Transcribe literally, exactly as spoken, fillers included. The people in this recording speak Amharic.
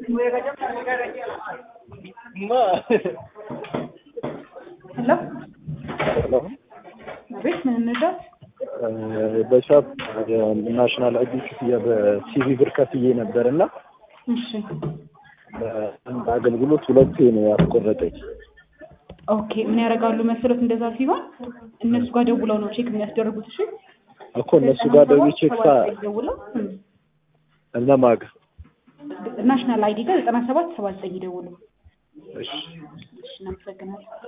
ሄሎ ሄሎ ቤት ምን እንደው በሻፕ ናሽናል አይዲ ክፍያ በሲቪ ብር ከፍዬ ነበርና እሺ አገልግሎት ሁለቴ ነው ያስቆረጠኝ። ኦኬ ምን ያደርጋሉ መሰረት እንደዛ ሲሆን እነሱ ጋር ደውለው ነው ቼክ የሚያስደርጉት። እሺ እኮ እነሱ ጋር ደውዬ ቼክ ሳ ደውለው እና ማግ ናሽናል አይዲ ጋር ዘጠና ሰባት ሰባ ዘጠኝ ደውለው። እሺ እሺ እናመሰግናለን።